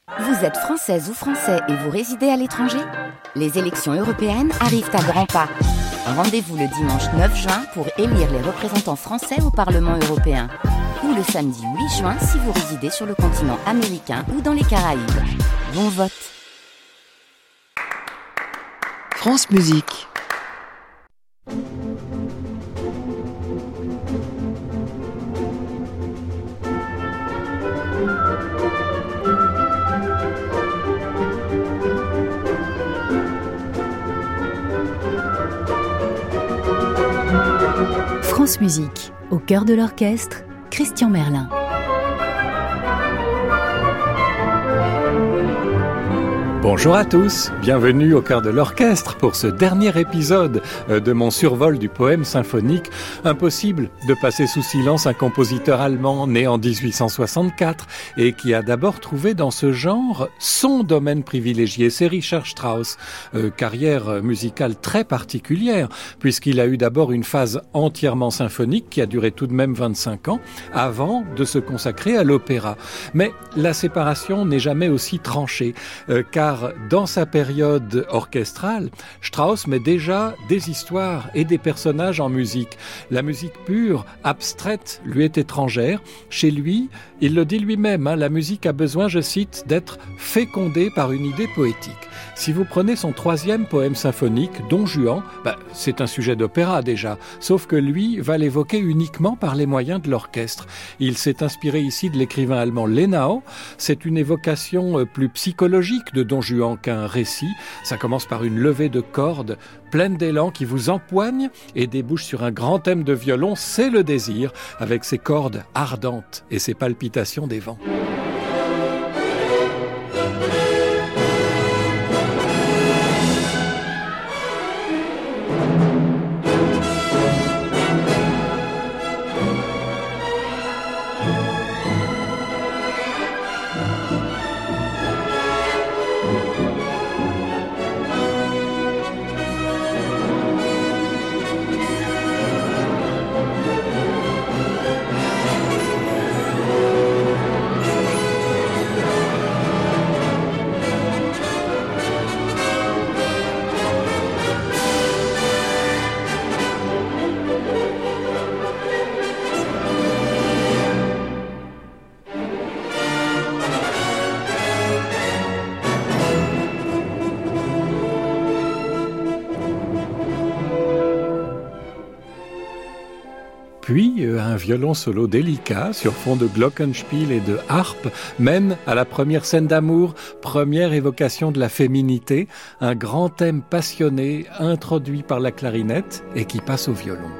Vous êtes française ou français et vous résidez à l'étranger ? Les élections européennes arrivent à grands pas. Rendez-vous le dimanche 9 juin pour élire les représentants français au Parlement européen. Ou le samedi 8 juin si vous résidez sur le continent américain ou dans les Caraïbes. Bon vote. France Musique. France Musique, au cœur de l'orchestre, Christian Merlin. Bonjour à tous, bienvenue au cœur de l'orchestre pour ce dernier épisode de mon survol du poème symphonique. Impossible de passer sous silence un compositeur allemand né en 1864 et qui a d'abord trouvé dans ce genre son domaine privilégié, c'est Richard Strauss. Carrière musicale très particulière puisqu'il a eu d'abord une phase entièrement symphonique qui a duré tout de même 25 ans avant de se consacrer à l'opéra. Mais la séparation n'est jamais aussi tranchée car dans sa période orchestrale, Strauss met déjà des histoires et des personnages en musique. La musique pure, abstraite, lui est étrangère. Chez lui, il le dit lui-même, la musique a besoin, je cite, d'être fécondée par une idée poétique. Si vous prenez son troisième poème symphonique, Don Juan, c'est un sujet d'opéra déjà, sauf que lui va l'évoquer uniquement par les moyens de l'orchestre. Il s'est inspiré ici de l'écrivain allemand Lenau. C'est une évocation plus psychologique de Don Juan qu'un récit. Ça commence par une levée de cordes pleine d'élan qui vous empoigne et débouche sur un grand thème de violon, c'est le désir, avec ses cordes ardentes et ses palpitations des vents. Puis, un violon solo délicat sur fond de glockenspiel et de harpe mène à la première scène d'amour, première évocation de la féminité, un grand thème passionné introduit par la clarinette et qui passe au violon.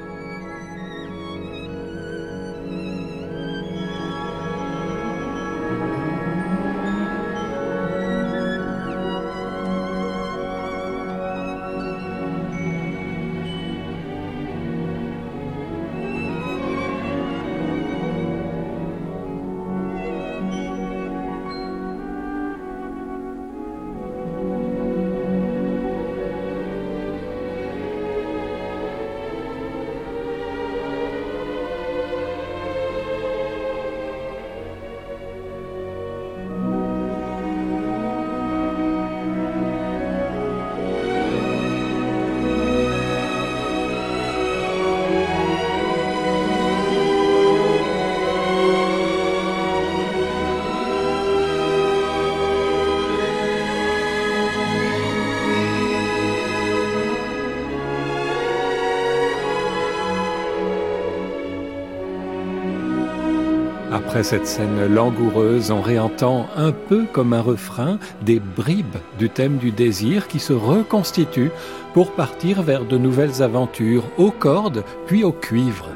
Après cette scène langoureuse, on réentend un peu comme un refrain des bribes du thème du désir qui se reconstituent pour partir vers de nouvelles aventures aux cordes puis au cuivre.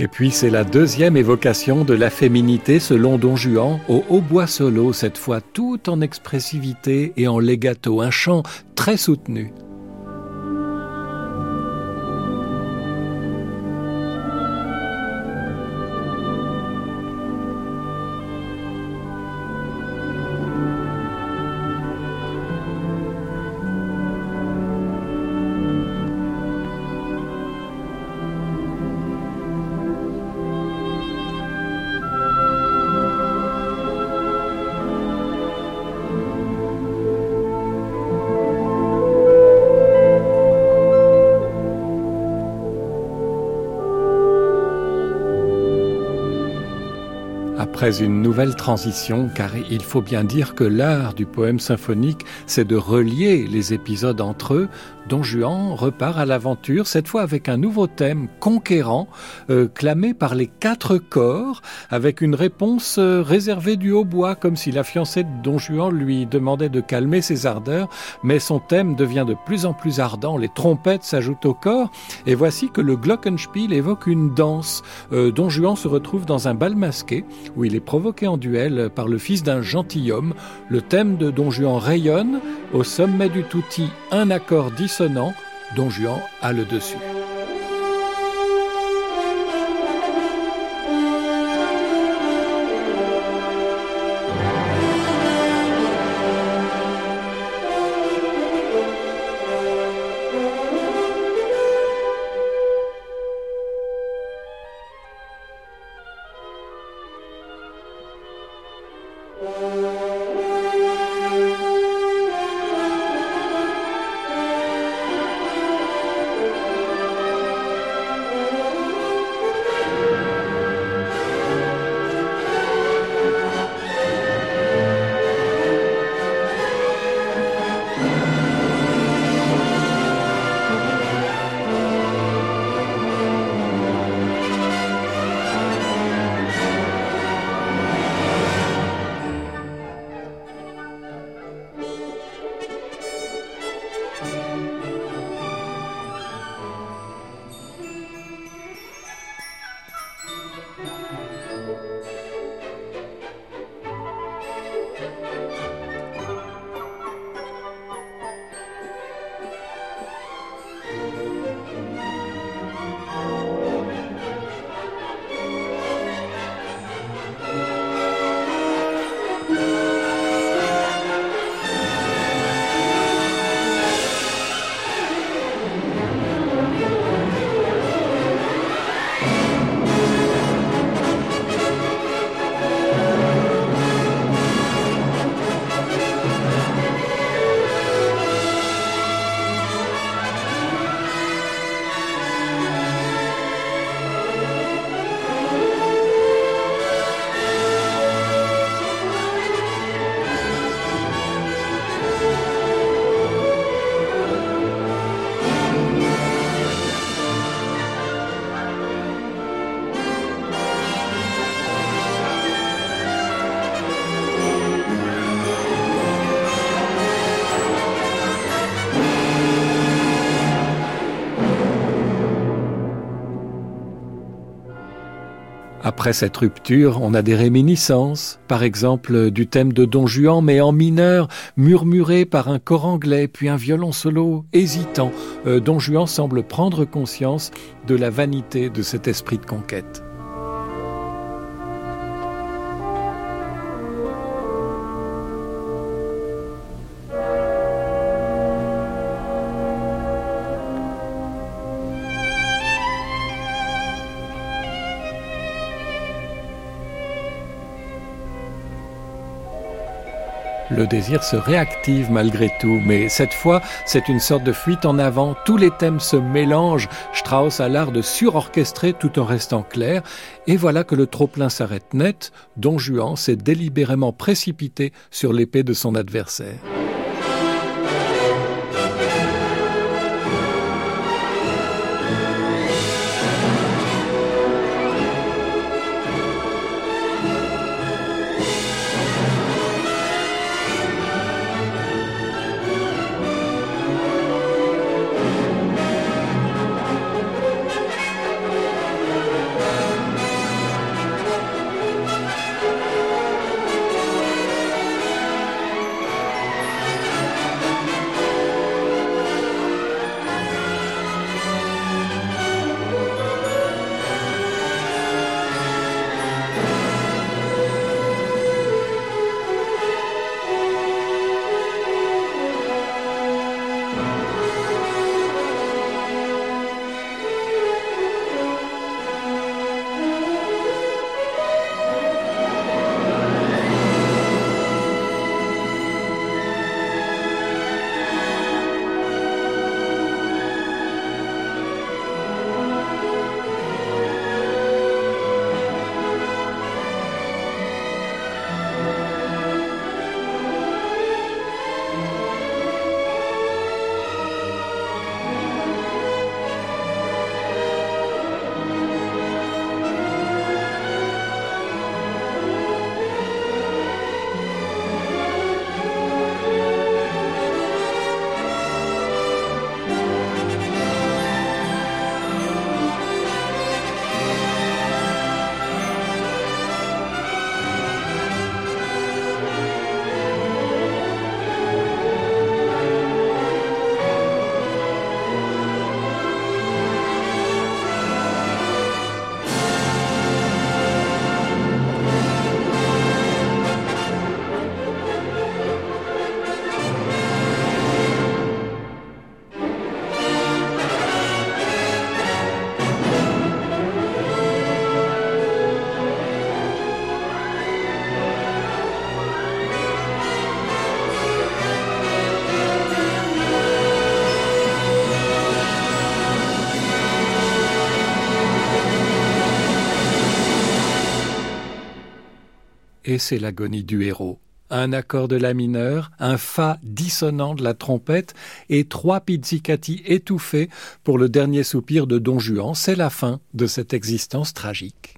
Et puis c'est la deuxième évocation de la féminité selon Don Juan, au hautbois solo, cette fois tout en expressivité et en legato, un chant très soutenu. Après une nouvelle transition, car il faut bien dire que l'art du poème symphonique, c'est de relier les épisodes entre eux, Don Juan repart à l'aventure, cette fois avec un nouveau thème conquérant, clamé par les 4 corps, avec une réponse réservée du hautbois, comme si la fiancée de Don Juan lui demandait de calmer ses ardeurs, mais son thème devient de plus en plus ardent, les trompettes s'ajoutent au corps, et voici que le glockenspiel évoque une danse. Don Juan se retrouve dans un bal masqué, où il est provoqué en duel par le fils d'un gentilhomme. Le thème de Don Juan rayonne, au sommet du tutti, un accord dissonant, Don Juan a le dessus. Après cette rupture, on a des réminiscences, par exemple du thème de Don Juan, mais en mineur, murmuré par un cor anglais, puis un violon solo hésitant. Don Juan semble prendre conscience de la vanité de cet esprit de conquête. Le désir se réactive malgré tout, mais cette fois, c'est une sorte de fuite en avant. Tous les thèmes se mélangent. Strauss a l'art de surorchestrer tout en restant clair. Et voilà que le trop-plein s'arrête net. Don Juan s'est délibérément précipité sur l'épée de son adversaire. et c'est l'agonie du héros. Un accord de la mineur, un fa dissonant de la trompette et 3 pizzicati étouffés pour le dernier soupir de Don Juan. C'est la fin de cette existence tragique.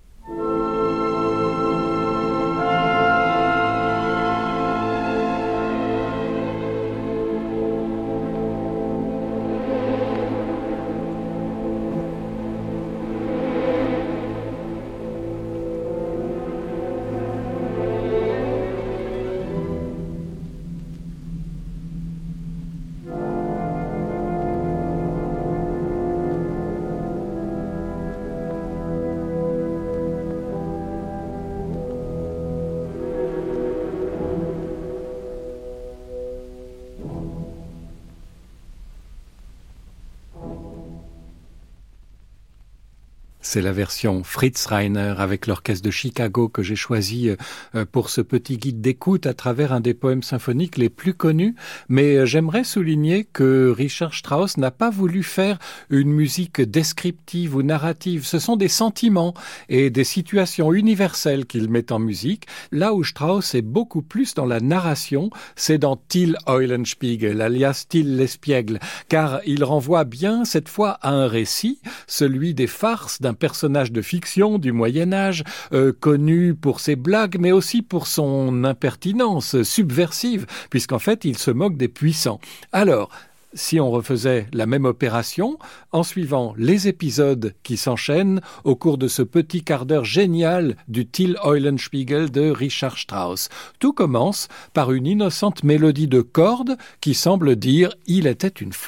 C'est la version Fritz Reiner avec l'orchestre de Chicago que j'ai choisi pour ce petit guide d'écoute à travers un des poèmes symphoniques les plus connus. Mais j'aimerais souligner que Richard Strauss n'a pas voulu faire une musique descriptive ou narrative. Ce sont des sentiments et des situations universelles qu'il met en musique. Là où Strauss est beaucoup plus dans la narration, c'est dans Till Eulenspiegel, alias Till l'Espiègle, car il renvoie bien cette fois à un récit, celui des farces d'un personnage de fiction du Moyen-Âge, connu pour ses blagues, mais aussi pour son impertinence subversive, puisqu'en fait, il se moque des puissants. Alors, si on refaisait la même opération, en suivant les épisodes qui s'enchaînent au cours de ce petit quart d'heure génial du Till Eulenspiegel de Richard Strauss. Tout commence par une innocente mélodie de cordes qui semble dire « Il était une fois ».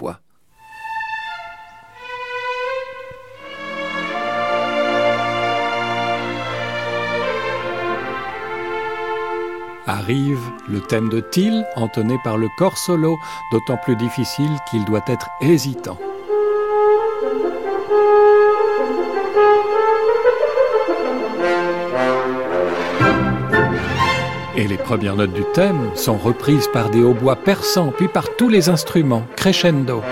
Arrive le thème de Till, entonné par le corps solo, d'autant plus difficile qu'il doit être hésitant. Et les premières notes du thème sont reprises par des hautbois perçants, puis par tous les instruments, crescendo.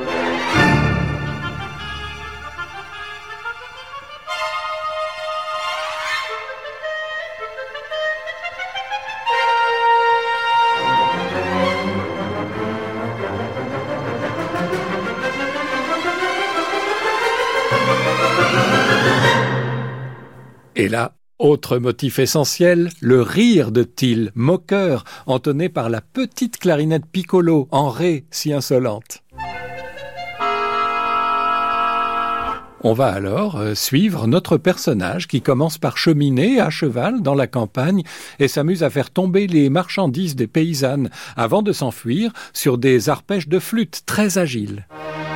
Et là, autre motif essentiel, le rire de Till, moqueur, entonné par la petite clarinette piccolo en ré si insolente. On va alors suivre notre personnage qui commence par cheminer à cheval dans la campagne et s'amuse à faire tomber les marchandises des paysannes avant de s'enfuir sur des arpèges de flûte très agiles.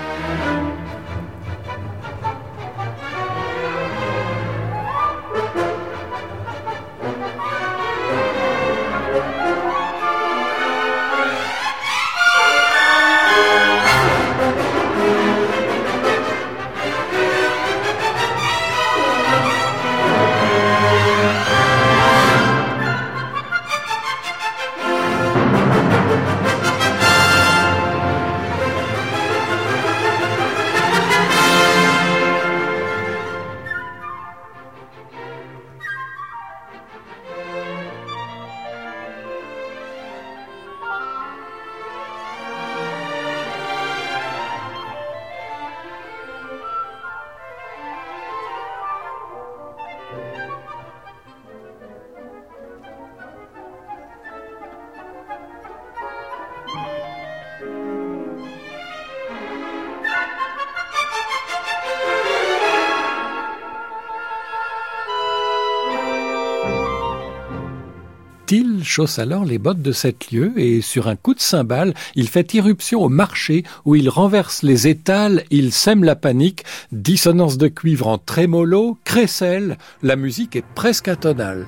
Till chausse alors les bottes de 7 lieues et, sur un coup de cymbale, il fait irruption au marché où il renverse les étals, il sème la panique, dissonance de cuivre en trémolo, crécelle, la musique est presque atonale.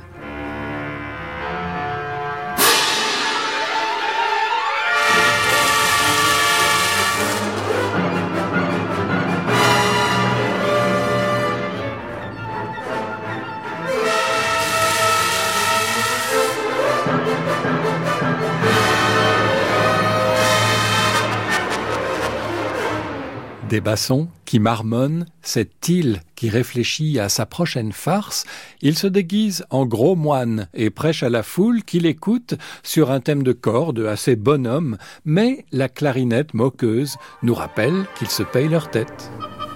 Des bassons qui marmonnent, c'est Till qui réfléchit à sa prochaine farce, il se déguise en gros moine et prêche à la foule qui l'écoute sur un thème de corde assez bonhomme, mais la clarinette moqueuse nous rappelle qu'ils se payent leur tête.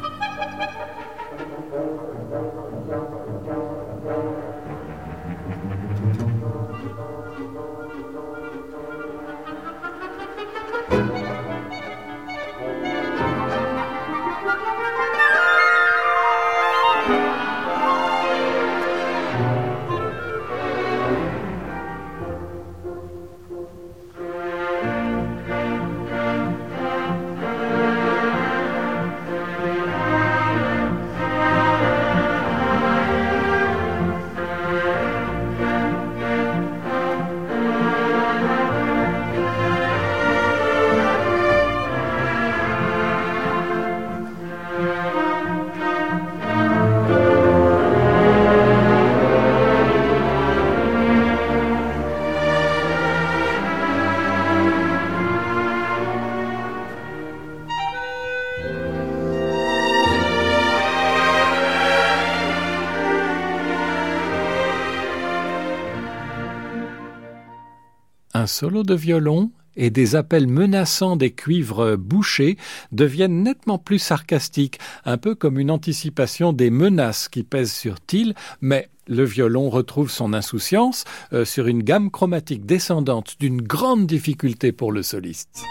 Un solo de violon et des appels menaçants des cuivres bouchés deviennent nettement plus sarcastiques, un peu comme une anticipation des menaces qui pèsent sur Till, mais le violon retrouve son insouciance sur une gamme chromatique descendante d'une grande difficulté pour le soliste.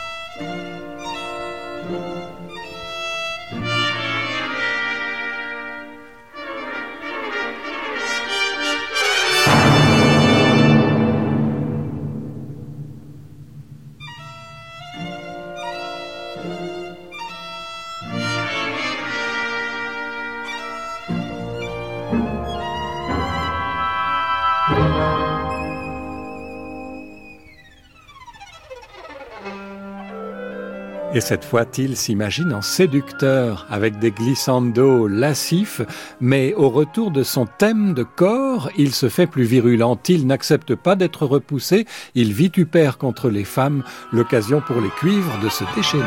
Et cette fois, Till s'imagine en séducteur, avec des glissandos lascifs, mais au retour de son thème de corps, il se fait plus virulent. Till n'accepte pas d'être repoussé, il vitupère contre les femmes, l'occasion pour les cuivres de se déchaîner.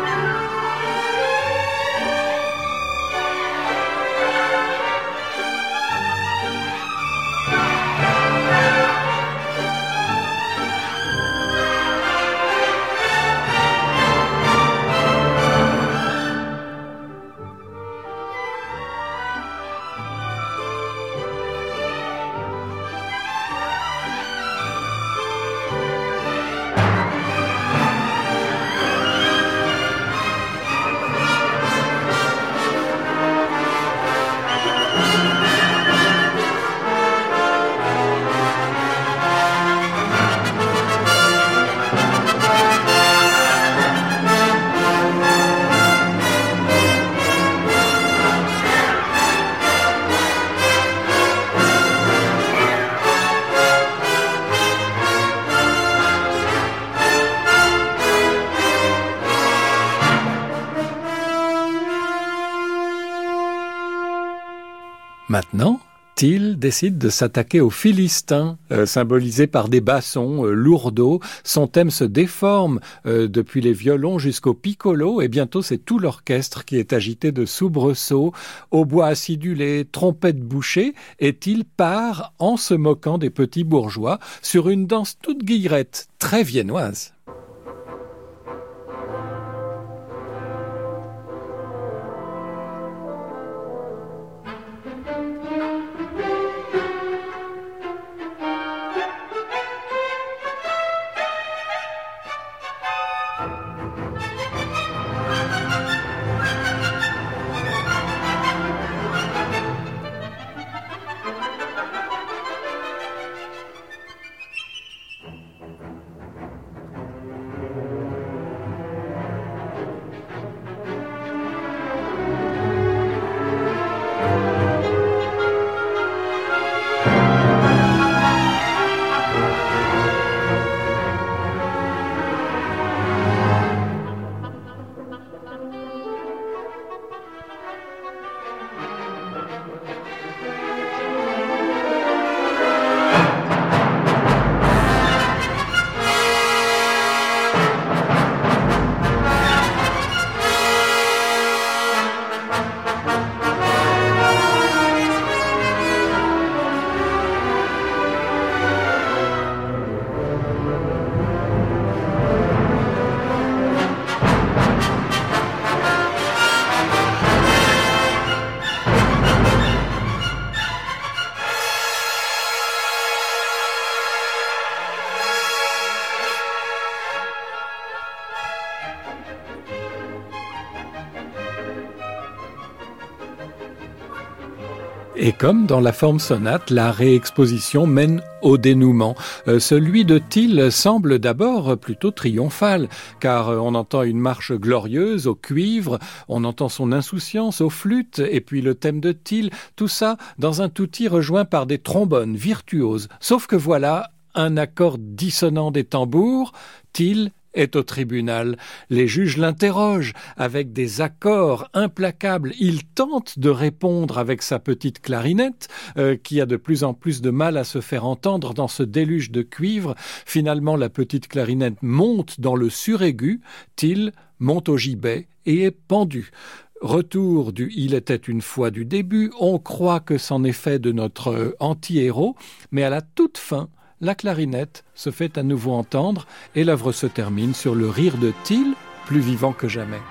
Maintenant, Till décide de s'attaquer aux Philistins, symbolisés par des bassons lourdeaux. Son thème se déforme depuis les violons jusqu'au piccolo, et bientôt c'est tout l'orchestre qui est agité de soubresauts, hautbois acidulés, trompettes bouchées, et Till part en se moquant des petits bourgeois sur une danse toute guillerette, très viennoise. Et comme dans la forme sonate, la réexposition mène au dénouement. Celui de Till semble d'abord plutôt triomphal, car on entend une marche glorieuse au cuivre, on entend son insouciance aux flûtes, et puis le thème de Till, tout ça dans un touti rejoint par des trombones virtuoses. Sauf que voilà un accord dissonant des tambours, Till est au tribunal. Les juges l'interrogent avec des accords implacables. Il tente de répondre avec sa petite clarinette, qui a de plus en plus de mal à se faire entendre dans ce déluge de cuivre. Finalement, la petite clarinette monte dans le suraigu. Till monte au gibet et est pendu. Retour du « Il était une fois » du début. On croit que c'en est fait de notre anti-héros, mais à la toute fin, la clarinette se fait à nouveau entendre et l'œuvre se termine sur le rire de Till, plus vivant que jamais.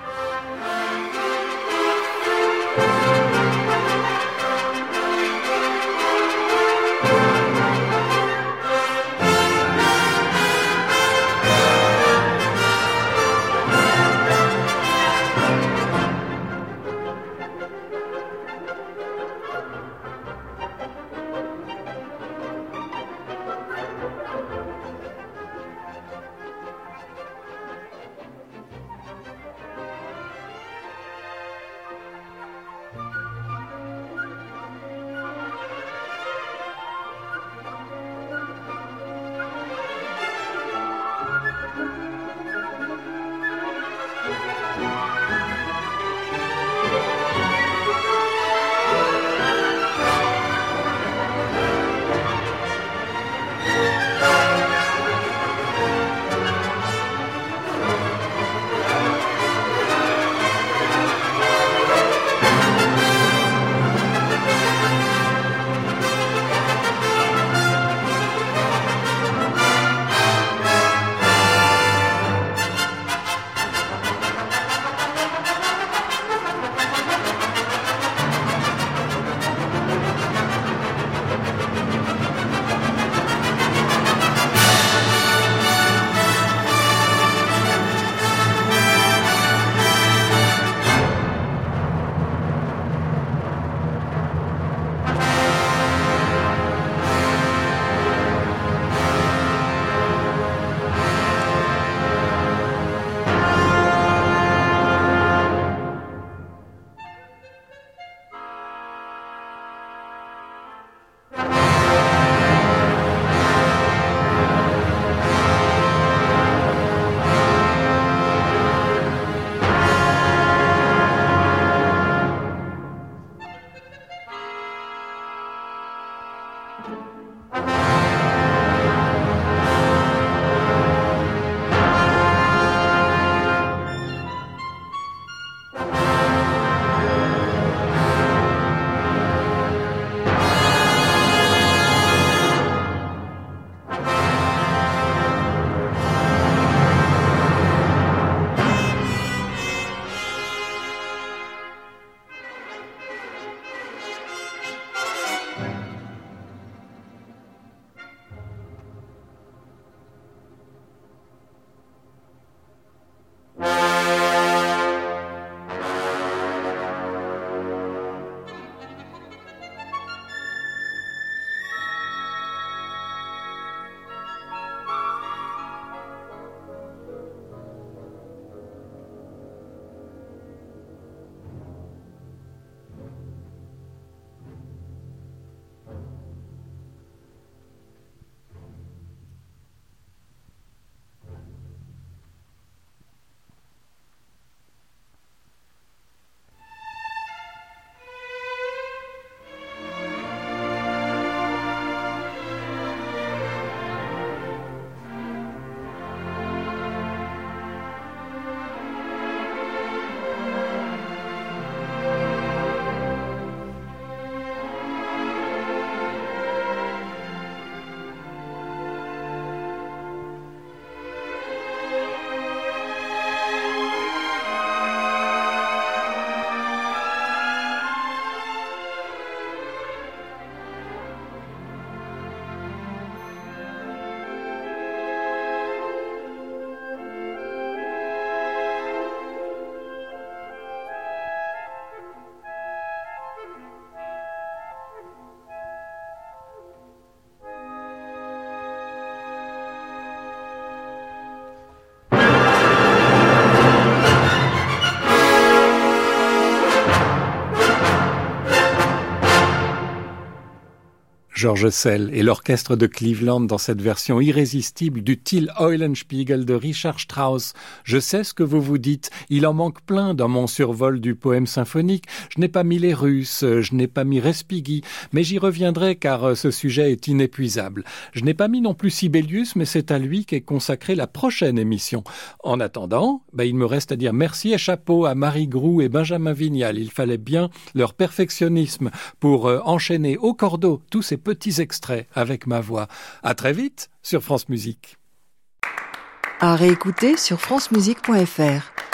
George Szell et l'orchestre de Cleveland dans cette version irrésistible du Till Eulenspiegel de Richard Strauss. Je sais ce que vous vous dites, il en manque plein dans mon survol du poème symphonique. Je n'ai pas mis les Russes, je n'ai pas mis Respighi, mais j'y reviendrai car ce sujet est inépuisable. Je n'ai pas mis non plus Sibelius, mais c'est à lui qu'est consacrée la prochaine émission. En attendant, il me reste à dire merci et chapeau à Marie Groux et Benjamin Vignal. Il fallait bien leur perfectionnisme pour enchaîner au cordeau tous ces petits extraits avec ma voix. À très vite sur France Musique. À réécouter sur francemusique.fr.